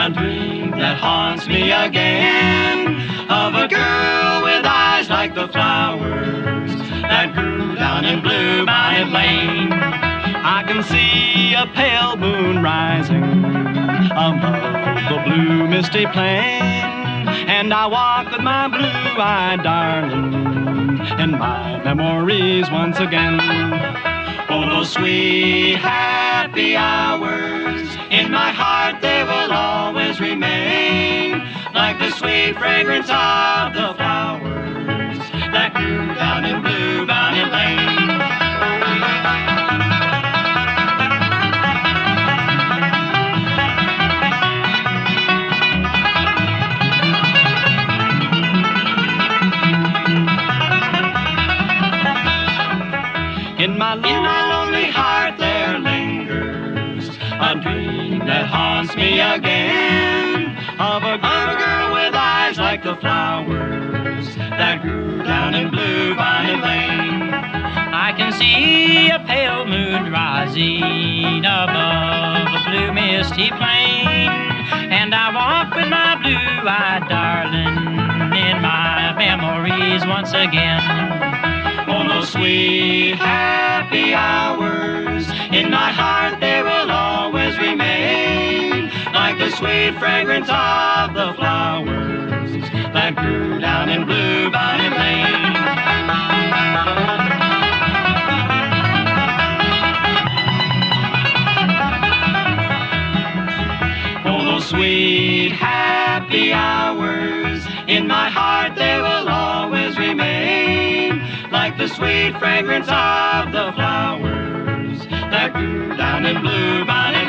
a dream that haunts me again, of a girl with eyes like the flowers that grew down in Bluebonnet Lane. I can see a pale moon rising above the blue misty plain, and I walk with my blue-eyed darling in my memories once again. Oh, those sweet, happy hours, in my heart they will always remain, like the sweet fragrance of the flowers that grew down in Bluebonnet Lane. In my lonely heart there lingers a dream that haunts me again, of a girl with eyes like the flowers that grew down in Bluebonnet Lane. I can see a pale moon rising above a blue misty plain, and I walk with my blue-eyed darling in my memories once again. Oh, those sweet, happy hours, in my heart they will always remain, like the sweet fragrance of the flowers that grew down in Bluebonnet Lane. Oh, those sweet, happy hours, in my heart they will always remain, like the sweet fragrance of the flowers that grew down in Bluebonnet